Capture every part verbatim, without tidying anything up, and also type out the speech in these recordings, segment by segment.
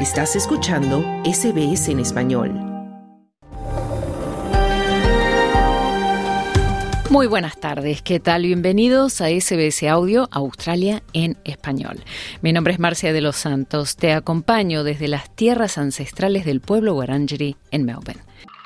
Estás escuchando S B S en español. Muy buenas tardes, ¿qué tal? Bienvenidos a S B S Audio Australia en español. Mi nombre es Marcia de los Santos, te acompaño desde las tierras ancestrales del pueblo Wurundjeri en Melbourne.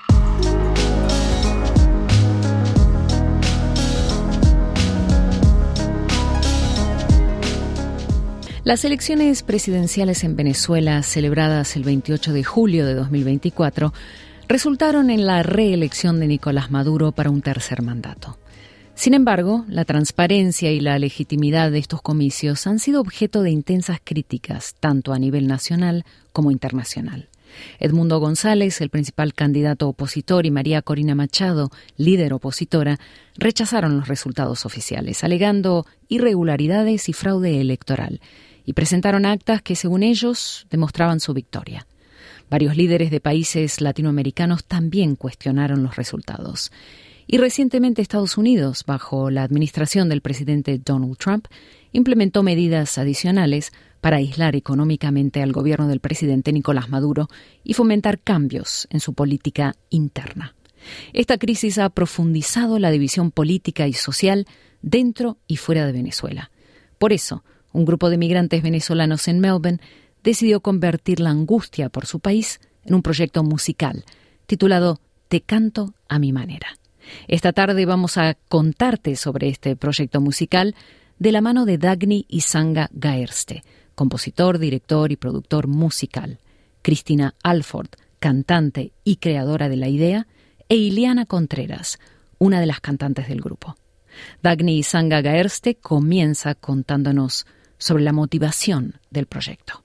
Las elecciones presidenciales en Venezuela, celebradas el veintiocho de julio de dos mil veinticuatro, resultaron en la reelección de Nicolás Maduro para un tercer mandato. Sin embargo, la transparencia y la legitimidad de estos comicios han sido objeto de intensas críticas, tanto a nivel nacional como internacional. Edmundo González, el principal candidato opositor, y María Corina Machado, líder opositora, rechazaron los resultados oficiales, alegando irregularidades y fraude electoral, y presentaron actas que, según ellos, demostraban su victoria. Varios líderes de países latinoamericanos también cuestionaron los resultados. Y recientemente Estados Unidos, bajo la administración del presidente Donald Trump, implementó medidas adicionales para aislar económicamente al gobierno del presidente Nicolás Maduro y fomentar cambios en su política interna. Esta crisis ha profundizado la división política y social dentro y fuera de Venezuela. Por eso, un grupo de migrantes venezolanos en Melbourne decidió convertir la angustia por su país en un proyecto musical titulado Te canto a mi manera. Esta tarde vamos a contarte sobre este proyecto musical de la mano de Dagny Isanga Gaerste, compositor, director y productor musical, Cristina Alford, cantante y creadora de la idea, e Iliana Contreras, una de las cantantes del grupo. Dagny Isanga Gaerste comienza contándonos sobre la motivación del proyecto.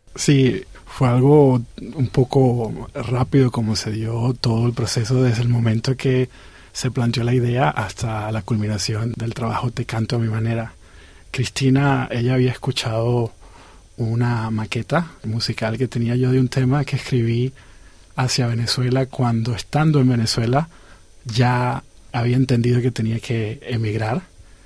Sí, fue algo un poco rápido como se dio todo el proceso desde el momento que se planteó la idea hasta la culminación del trabajo Te canto a mi manera. Cristina, ella había escuchado una maqueta musical que tenía yo de un tema que escribí hacia Venezuela cuando, estando en Venezuela, ya había entendido que tenía que emigrar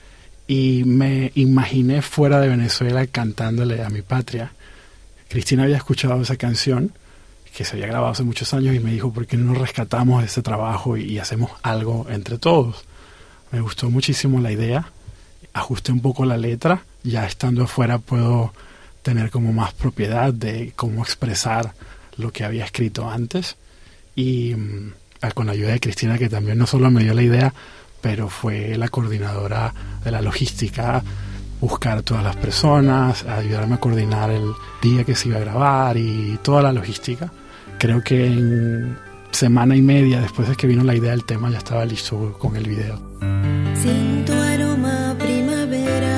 y me imaginé fuera de Venezuela cantándole a mi patria. Cristina había escuchado esa canción que se había grabado hace muchos años y me dijo, ¿por qué no rescatamos ese trabajo y, y hacemos algo entre todos? Me gustó muchísimo la idea, ajusté un poco la letra, ya estando afuera puedo tener como más propiedad de cómo expresar lo que había escrito antes, y um, con la ayuda de Cristina, que también no solo me dio la idea, pero fue la coordinadora de la logística, buscar a todas las personas, ayudarme a coordinar el día que se iba a grabar y toda la logística. Creo que en semana y media después de que vino la idea del tema ya estaba listo con el video. Siento aroma primavera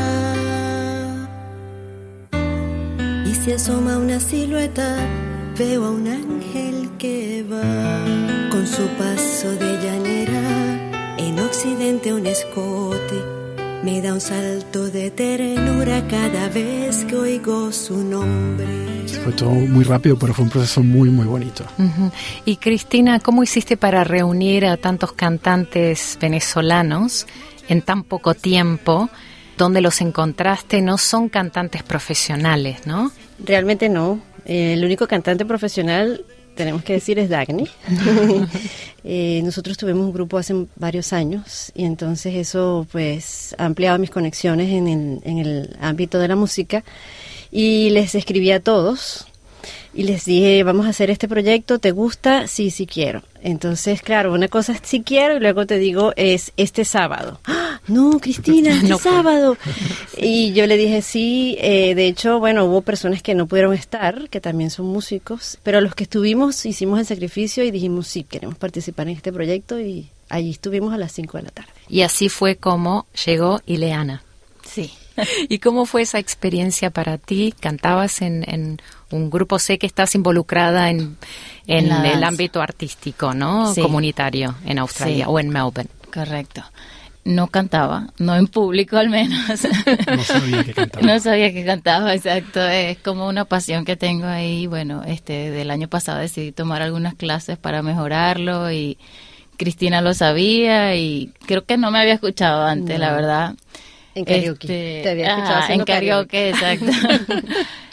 y se asoma una silueta, veo a un ángel que va con su paso de llanera, en occidente un escote. Me da un salto de ternura cada vez que oigo su nombre. Fue todo muy rápido, pero fue un proceso muy, muy bonito. Uh-huh. Y Cristina, ¿cómo hiciste para reunir a tantos cantantes venezolanos en tan poco tiempo? ¿Dónde los encontraste? No son cantantes profesionales, ¿no? Realmente no. Eh, el único cantante profesional, tenemos que decir, es Dagny. eh, nosotros tuvimos un grupo hace varios años y entonces eso pues ha ampliado mis conexiones en el, en el ámbito de la música, y les escribí a todos y les dije, vamos a hacer este proyecto, ¿te gusta? Sí, sí quiero. Entonces, claro, una cosa es sí quiero y luego te digo es este sábado. ¡Ah! No, Cristina, este no sábado. Y yo le dije sí, eh, de hecho, bueno, hubo personas que no pudieron estar, que también son músicos, pero los que estuvimos hicimos el sacrificio y dijimos sí, queremos participar en este proyecto, y allí estuvimos a las cinco de la tarde. Y así fue como llegó Ileana. Sí. ¿Y cómo fue esa experiencia para ti? ¿Cantabas en, en un grupo? Sé que estás involucrada en, en, en el ámbito artístico, ¿no? Sí. Comunitario en Australia, sí, o en Melbourne. Correcto. No cantaba, no en público al menos. No sabía que cantaba. No sabía que cantaba, exacto. Es como una pasión que tengo ahí. Bueno, este del año pasado decidí tomar algunas clases para mejorarlo y Cristina lo sabía y creo que no me había escuchado antes, no. La verdad. En karaoke. Este, Te había escuchado ah, en karaoke, karaoke. Exacto.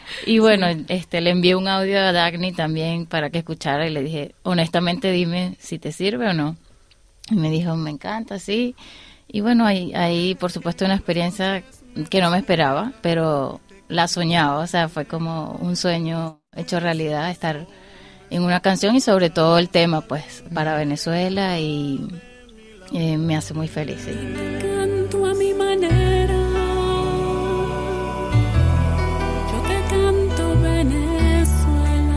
Y bueno, este le envié un audio a Dagny también para que escuchara y le dije, honestamente dime si te sirve o no. Y me dijo, me encanta, sí. Y bueno, ahí, ahí por supuesto una experiencia que no me esperaba, pero la soñaba, o sea, fue como un sueño hecho realidad, estar en una canción y sobre todo el tema, pues, para Venezuela y eh, me hace muy feliz. Sí. Canto a mi manera, yo te canto Venezuela,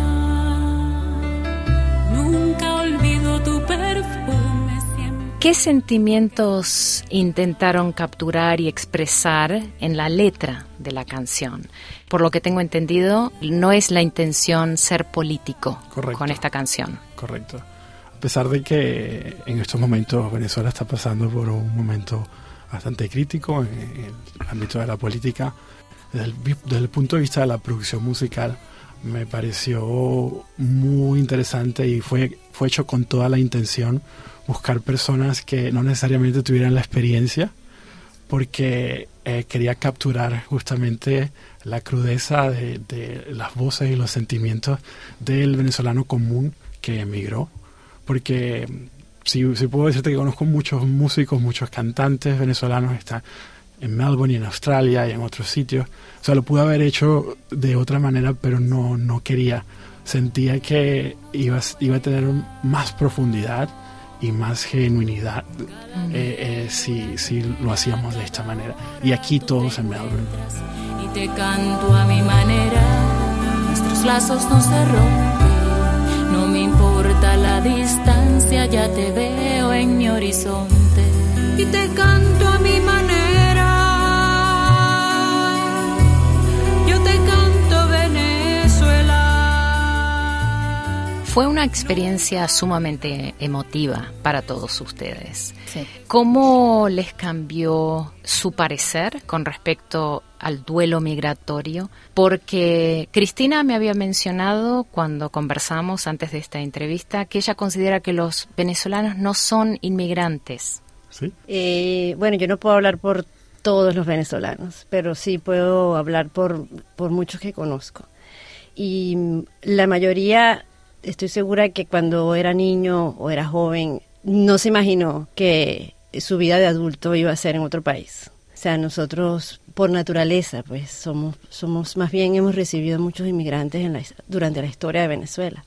nunca olvido tu perfume siempre. ¿Qué sentimientos intentaron capturar y expresar en la letra de la canción? Por lo que tengo entendido, no es la intención ser político. Correcto. Con esta canción. Correcto. A pesar de que en estos momentos Venezuela está pasando por un momento bastante crítico en, en el ámbito de la política, desde el, desde el punto de vista de la producción musical, me pareció muy interesante y fue, fue hecho con toda la intención buscar personas que no necesariamente tuvieran la experiencia, porque eh, quería capturar justamente la crudeza de, de las voces y los sentimientos del venezolano común que emigró. Porque si, si puedo decirte que conozco muchos músicos, muchos cantantes venezolanos, están en Melbourne y en Australia y en otros sitios. O sea, lo pude haber hecho de otra manera, pero no, no quería. Sentía que iba, iba a tener más profundidad y más genuinidad mm. eh, eh, si, si lo hacíamos de esta manera. Y aquí todos en Melbourne. Y te canto a mi manera, nuestros lazos no se rompen, no me importa la distancia, ya te veo en mi horizonte. Y te canto a mi manera, yo te canto Venezuela. Fue una experiencia sumamente emotiva para todos ustedes. Sí. ¿Cómo les cambió su parecer con respecto al duelo migratorio? Porque Cristina me había mencionado cuando conversamos antes de esta entrevista que ella considera que los venezolanos no son inmigrantes. ¿Sí? Eh, bueno, yo no puedo hablar por todos los venezolanos, pero sí puedo hablar por, por muchos que conozco. Y la mayoría, estoy segura que cuando era niño o era joven, no se imaginó que su vida de adulto iba a ser en otro país. O sea, nosotros por naturaleza, pues somos, somos más bien hemos recibido muchos inmigrantes en la, durante la historia de Venezuela.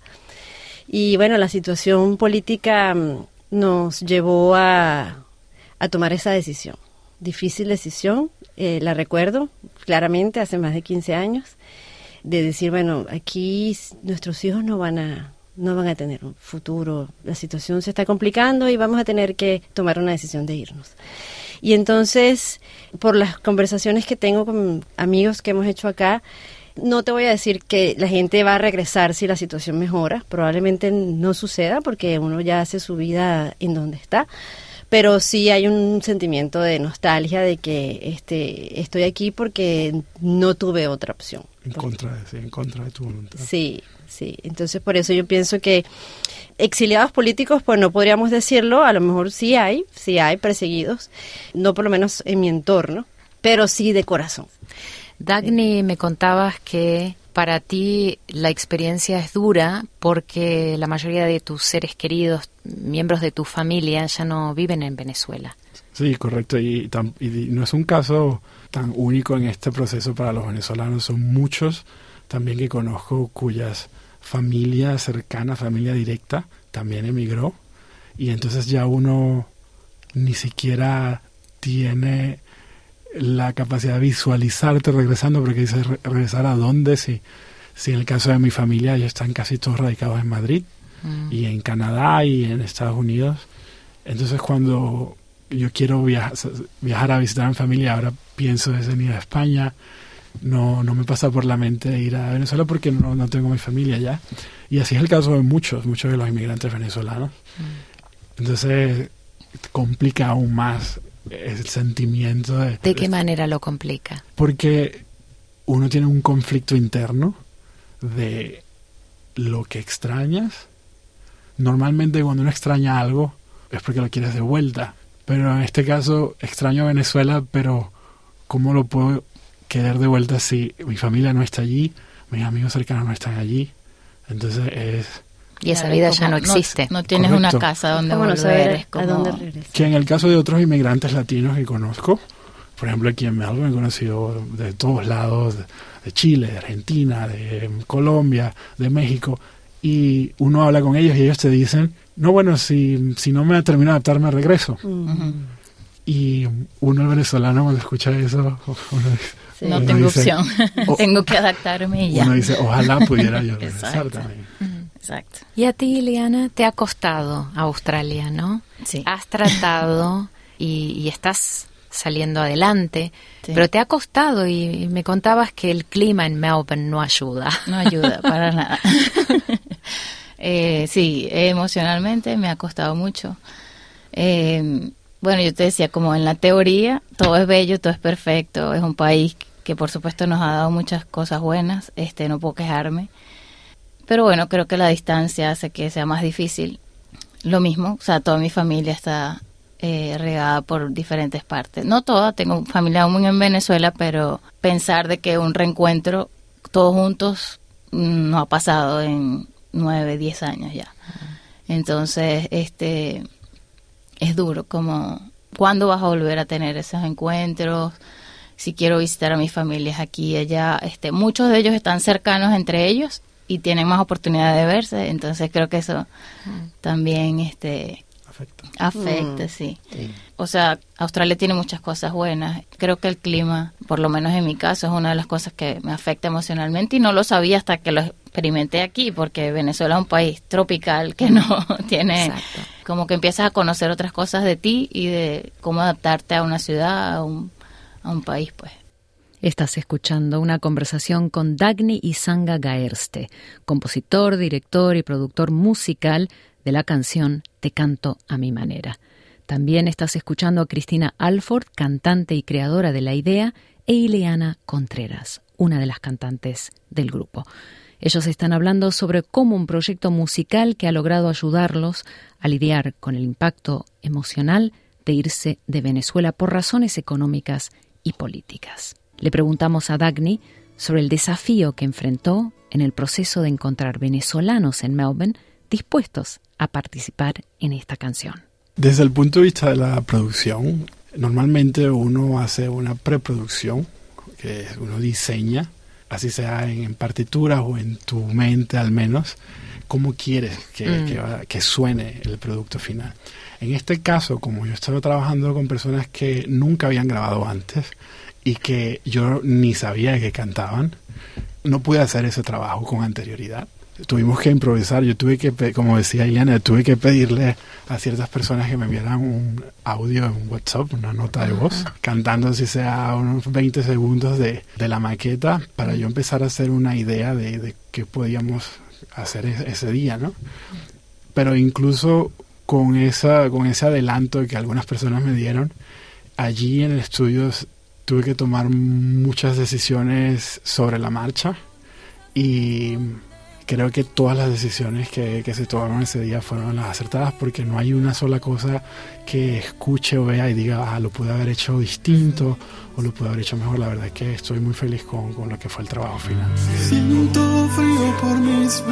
Y bueno, la situación política nos llevó a, a tomar esa decisión. Difícil decisión, eh, la recuerdo claramente hace más de quince años, de decir, bueno, aquí nuestros hijos no van a no van a tener un futuro, la situación se está complicando y vamos a tener que tomar una decisión de irnos. Y entonces, por las conversaciones que tengo con amigos que hemos hecho acá, no te voy a decir que la gente va a regresar si la situación mejora, probablemente no suceda porque uno ya hace su vida en donde está, pero sí hay un sentimiento de nostalgia de que este estoy aquí porque no tuve otra opción. En contra de, sí, en contra de tu voluntad. Sí, sí. Entonces, por eso yo pienso que exiliados políticos, pues no podríamos decirlo, a lo mejor sí hay, sí hay perseguidos, no por lo menos en mi entorno, pero sí de corazón. Dagny, me contabas que para ti la experiencia es dura porque la mayoría de tus seres queridos, miembros de tu familia, ya no viven en Venezuela. Sí, correcto. Y, tan, y no es un caso tan único en este proceso para los venezolanos. Son muchos también que conozco cuyas familias cercanas, familia directa, también emigró. Y entonces ya uno ni siquiera tiene la capacidad de visualizarte regresando, porque dices, ¿regresar a dónde? Si, si en el caso de mi familia ya están casi todos radicados en Madrid mm. y en Canadá y en Estados Unidos. Entonces cuando yo quiero viajar, viajar a visitar a mi familia, ahora pienso desde ir a España, no, no me pasa por la mente ir a Venezuela porque no, no tengo mi familia allá. Y así es el caso de muchos, muchos de los inmigrantes venezolanos. Mm. Entonces complica aún más el sentimiento de... ¿De qué manera lo complica? Porque uno tiene un conflicto interno de lo que extrañas. Normalmente cuando uno extraña algo es porque lo quieres de vuelta. Pero en este caso extraño a Venezuela, pero ¿cómo lo puedo querer de vuelta si mi familia no está allí? mis amigos cercanos no están allí. Entonces es... Y esa claro, vida ya no existe. No, no tienes Correcto. una casa donde ¿Cómo no volver. saber Es como... a dónde regresar? Que en el caso de otros inmigrantes latinos que conozco, por ejemplo aquí en Melbourne he conocido de todos lados, de, de Chile, de Argentina, de Colombia, de México, y uno habla con ellos y ellos te dicen, no, bueno, si, si no me termino de adaptar me regreso. Uh-huh. Y uno, el venezolano, cuando escucha eso, uno dice, Sí. No uno tengo dice, opción. o- Tengo que adaptarme y ya. uno dice, ojalá pudiera yo regresar Exacto. también. Exacto. Y a ti, Ileana, te ha costado Australia, ¿no? Sí. Has tratado y, y estás saliendo adelante, Sí. pero te ha costado y, y me contabas que el clima en Melbourne no ayuda. No ayuda para nada. eh, sí, emocionalmente me ha costado mucho. Eh, bueno, yo te decía, como en la teoría, todo es bello, todo es perfecto, es un país que por supuesto nos ha dado muchas cosas buenas, este, no puedo quejarme. Pero bueno, creo que la distancia hace que sea más difícil. Lo mismo, o sea, toda mi familia está eh, regada por diferentes partes. No toda, tengo familia aún en Venezuela, pero pensar de que un reencuentro todos juntos mm, no ha pasado en nueve, diez años ya. Entonces, este, es duro, como, ¿cuándo vas a volver a tener esos encuentros? Si quiero visitar a mis familias aquí y allá, este, muchos de ellos están cercanos entre ellos y tienen más oportunidad de verse, entonces creo que eso también este Afecta. afecta, Mm. sí. O sea, Australia tiene muchas cosas buenas. Creo que el clima, por lo menos en mi caso, es una de las cosas que me afecta emocionalmente y no lo sabía hasta que lo experimenté aquí, porque Venezuela es un país tropical que no tiene... Exacto. Como que empiezas a conocer otras cosas de ti y de cómo adaptarte a una ciudad, a un, a un país, pues. Estás escuchando una conversación con Dagny Isanga Gaerste, compositor, director y productor musical de la canción Te canto a mi manera. También estás escuchando a Cristina Alford, cantante y creadora de la idea, e Ileana Contreras, una de las cantantes del grupo. Ellos están hablando sobre cómo un proyecto musical que ha logrado ayudarlos a lidiar con el impacto emocional de irse de Venezuela por razones económicas y políticas. Le preguntamos a Dagny sobre el desafío que enfrentó en el proceso de encontrar venezolanos en Melbourne dispuestos a participar en esta canción. Desde el punto de vista de la producción, normalmente uno hace una preproducción, que uno diseña, así sea en, en partituras o en tu mente al menos, cómo quieres que, Mm. que, va- que suene el producto final. En este caso, como yo estaba trabajando con personas que nunca habían grabado antes y que yo ni sabía que cantaban, no pude hacer ese trabajo con anterioridad. Tuvimos que improvisar. Yo tuve que, pe- como decía Ileana, tuve que pedirle a ciertas personas que me enviaran un audio en WhatsApp, una nota de voz, cantando así sea unos veinte segundos de, de la maqueta para yo empezar a hacer una idea de, de qué podíamos hacer es- ese día, ¿no? Pero incluso con, esa, con ese adelanto que algunas personas me dieron, allí en el estudio s- tuve que tomar muchas decisiones sobre la marcha y creo que todas las decisiones que, que se tomaron ese día fueron las acertadas, porque no hay una sola cosa que escuche o vea y diga, ah, lo pude haber hecho distinto o lo pude haber hecho mejor. La verdad es que estoy muy feliz con, con lo que fue el trabajo final. Siento frío por mis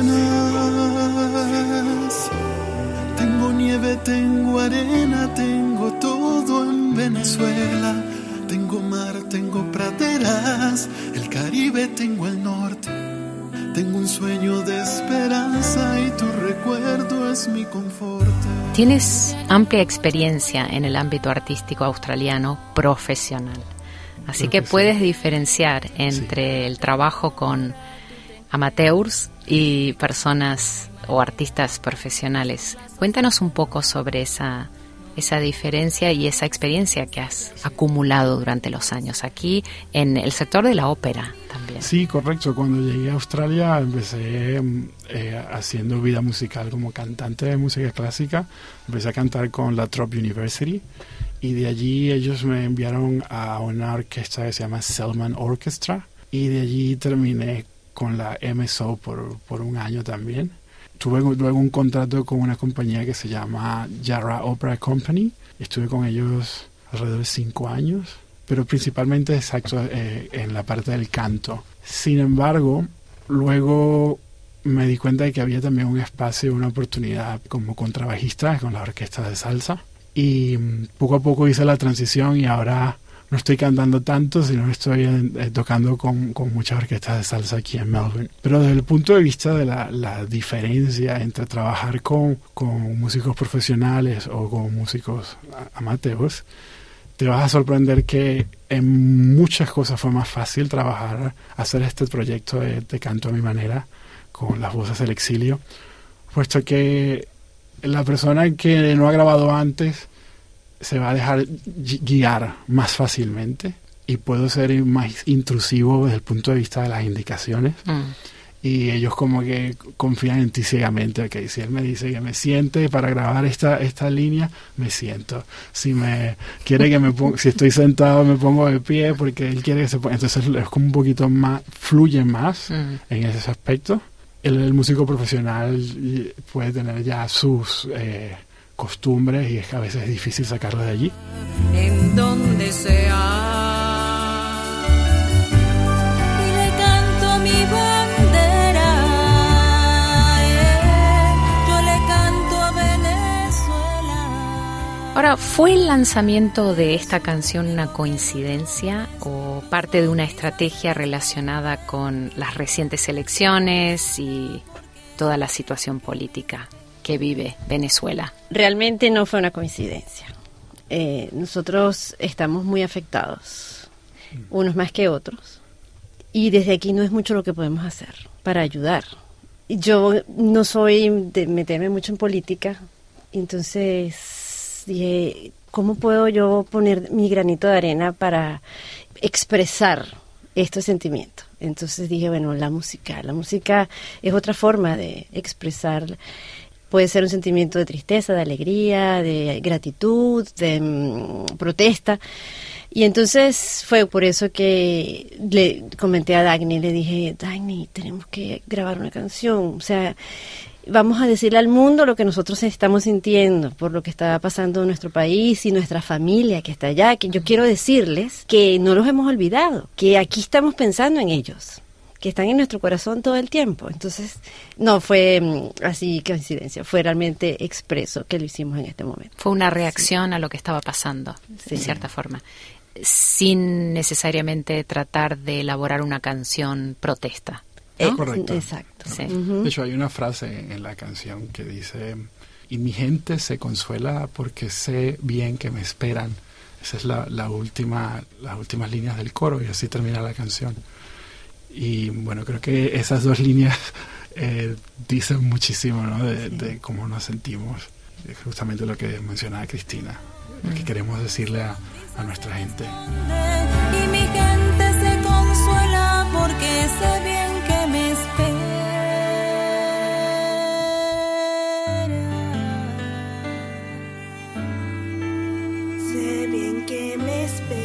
venas. Tengo nieve, tengo arena, tengo todo en Venezuela. Tengo mar, tengo praderas, el Caribe, tengo el norte. Tengo un sueño de esperanza y tu recuerdo es mi confort. Tienes amplia experiencia en el ámbito artístico australiano profesional, así que Profesional. puedes diferenciar entre el trabajo con amateurs y personas o artistas profesionales. Cuéntanos un poco sobre esa, esa diferencia y esa experiencia que has acumulado durante los años aquí en el sector de la ópera también. Sí, correcto. Cuando llegué a Australia empecé eh, haciendo vida musical como cantante de música clásica. Empecé a cantar con la Trop University y de allí ellos me enviaron a una orquesta que se llama Selman Orchestra y de allí terminé con la M S O por, por un año también. Tuve luego un contrato con una compañía que se llama Yarra Opera Company. Estuve con ellos alrededor de cinco años, pero principalmente exacto eh, en la parte del canto. Sin embargo, luego me di cuenta de que había también un espacio, una oportunidad como contrabajista con la orquesta de salsa. Y poco a poco hice la transición y ahora no estoy cantando tanto, sino estoy eh, tocando con, con muchas orquestas de salsa aquí en Melbourne. Pero desde el punto de vista de la, la diferencia entre trabajar con, con músicos profesionales o con músicos amateurs, te vas a sorprender que en muchas cosas fue más fácil trabajar, hacer este proyecto de, de Canto a mi manera, con las voces del exilio, puesto que la persona que no ha grabado antes se va a dejar guiar más fácilmente y puedo ser más intrusivo desde el punto de vista de las indicaciones. Mm. Y ellos como que confían en ti ciegamente. Okay, si él me dice que me siente para grabar esta esta línea, me siento. Si me quiere que me ponga, si estoy sentado me pongo de pie porque él quiere que se ponga. Entonces es como un poquito más, fluye más mm. en ese aspecto. El, el músico profesional puede tener ya sus eh, costumbres y es que a veces es difícil sacarlo de allí. En donde sea y le canto mi bandera, eh, yo le canto a Venezuela. Ahora, ¿fue el lanzamiento de esta canción una coincidencia o parte de una estrategia relacionada con las recientes elecciones y toda la situación política que vive Venezuela? Realmente no fue una coincidencia. Eh, nosotros estamos muy afectados, unos más que otros, y desde aquí no es mucho lo que podemos hacer para ayudar. Yo no soy de meterme mucho en política, entonces dije, ¿cómo puedo yo poner mi granito de arena para expresar estos sentimientos? Entonces dije, bueno, la música, la música es otra forma de expresar. Puede ser un sentimiento de tristeza, de alegría, de gratitud, de um, protesta. Y entonces fue por eso que le comenté a Dagny, le dije, Dagny, tenemos que grabar una canción. O sea, vamos a decirle al mundo lo que nosotros estamos sintiendo por lo que está pasando en nuestro país y nuestra familia que está allá. Que yo quiero decirles que no los hemos olvidado, que aquí estamos pensando en ellos, que están en nuestro corazón todo el tiempo. Entonces, no fue um, así coincidencia, fue realmente expreso que lo hicimos en este momento. Fue una reacción sí. a lo que estaba pasando, sí. de cierta forma, sin necesariamente tratar de elaborar una canción protesta, ¿no? Es correcto. Exacto. Sí. Uh-huh. De hecho, hay una frase en la canción que dice, y mi gente se consuela porque sé bien que me esperan. Esa es la, la última, las últimas líneas del coro y así termina la canción. Y bueno, creo que esas dos líneas eh, dicen muchísimo, ¿no? de, sí. de cómo nos sentimos. Es justamente lo que mencionaba Cristina, lo que queremos decirle a, a nuestra gente. Y mi gente se consuela porque sé bien que me espera. Sé bien que me espera.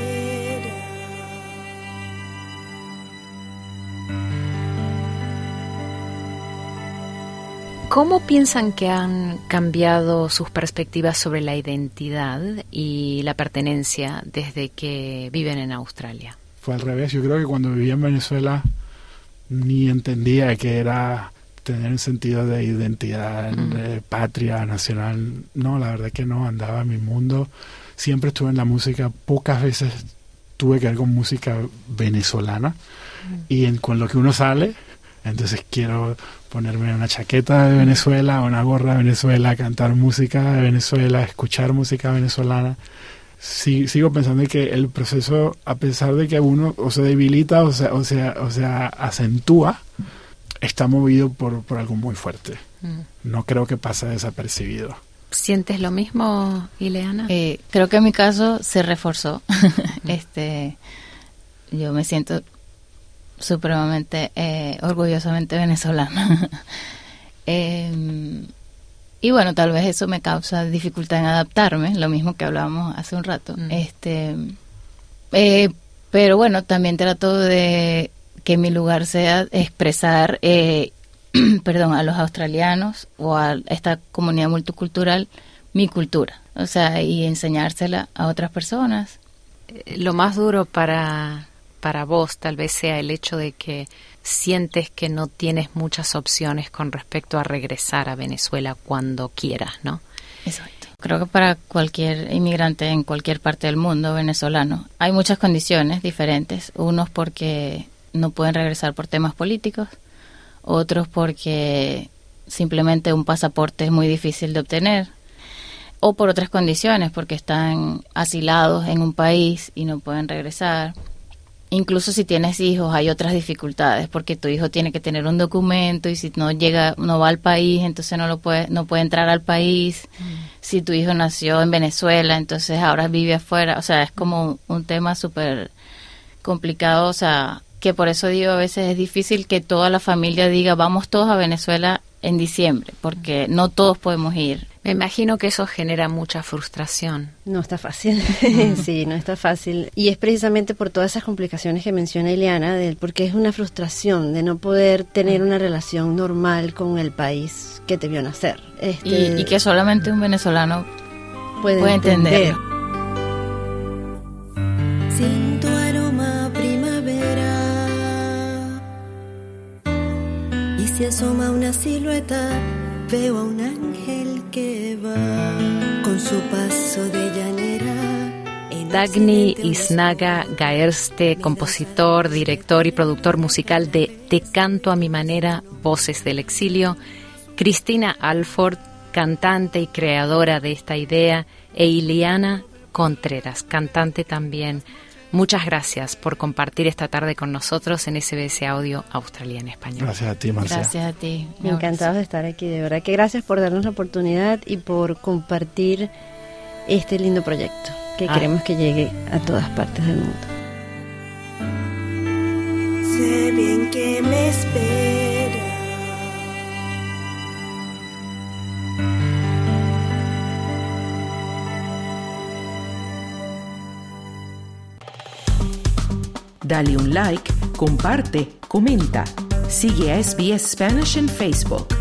¿Cómo piensan que han cambiado sus perspectivas sobre la identidad y la pertenencia desde que viven en Australia? Fue al revés. Yo creo que cuando vivía en Venezuela ni entendía que era tener un sentido de identidad, mm. de patria nacional. No, la verdad que no. Andaba en mi mundo. Siempre estuve en la música. Pocas veces tuve que ver con música venezolana. Mm. Y en, con lo que uno sale, entonces quiero ponerme una chaqueta de Venezuela, una gorra de Venezuela, cantar música de Venezuela, escuchar música venezolana. Sí, sigo pensando que el proceso, a pesar de que uno o se debilita o sea, o sea, o sea acentúa, está movido por, por algo muy fuerte. Mm. No creo que pase desapercibido. ¿Sientes lo mismo, Ileana? Eh, creo que en mi caso se reforzó. este, yo me siento supremamente, eh, orgullosamente venezolana. eh, y bueno, tal vez eso me causa dificultad en adaptarme, lo mismo que hablábamos hace un rato. Mm. Este, eh, pero bueno, también trato de que mi lugar sea expresar, eh, perdón, a los australianos o a esta comunidad multicultural mi cultura, o sea, y enseñársela a otras personas. Lo más duro para... para vos tal vez sea el hecho de que sientes que no tienes muchas opciones con respecto a regresar a Venezuela cuando quieras, ¿no? Exacto. Creo que para cualquier inmigrante en cualquier parte del mundo venezolano hay muchas condiciones diferentes. Unos porque no pueden regresar por temas políticos, otros porque simplemente un pasaporte es muy difícil de obtener, o por otras condiciones, porque están asilados en un país y no pueden regresar. Incluso si tienes hijos hay otras dificultades, porque tu hijo tiene que tener un documento y si no llega, no va al país, entonces no lo puede, no puede entrar al país. Mm. Si tu hijo nació en Venezuela, entonces ahora vive afuera. O sea, es como un, un tema súper complicado, o sea, que por eso digo, a veces es difícil que toda la familia diga, vamos todos a Venezuela en diciembre, porque no todos podemos ir. Me imagino que eso genera mucha frustración. No está fácil, sí, no está fácil. Y es precisamente por todas esas complicaciones que menciona Ileana, de, porque es una frustración de no poder tener una relación normal con el país que te vio nacer. Este, y, y que solamente un venezolano puede, puede entender. Sin tu aroma primavera, y se asoma una silueta, veo a un ángel que va con su paso de llanera. Dagny Isnaga Gaerste, compositor, director y productor musical de Te canto a mi manera, Voces del exilio. Cristina Alford, cantante y creadora de esta idea. E Ileana Contreras, cantante también. Muchas gracias por compartir esta tarde con nosotros en S B S Audio Australia en Español. Gracias a ti, Marcia. Gracias a ti. Encantados de estar aquí, de verdad que gracias por darnos la oportunidad y por compartir este lindo proyecto que ah. queremos que llegue a todas partes del mundo. Sé bien que me espera, dale un like, comparte, comenta. Sigue a S B S Spanish en Facebook.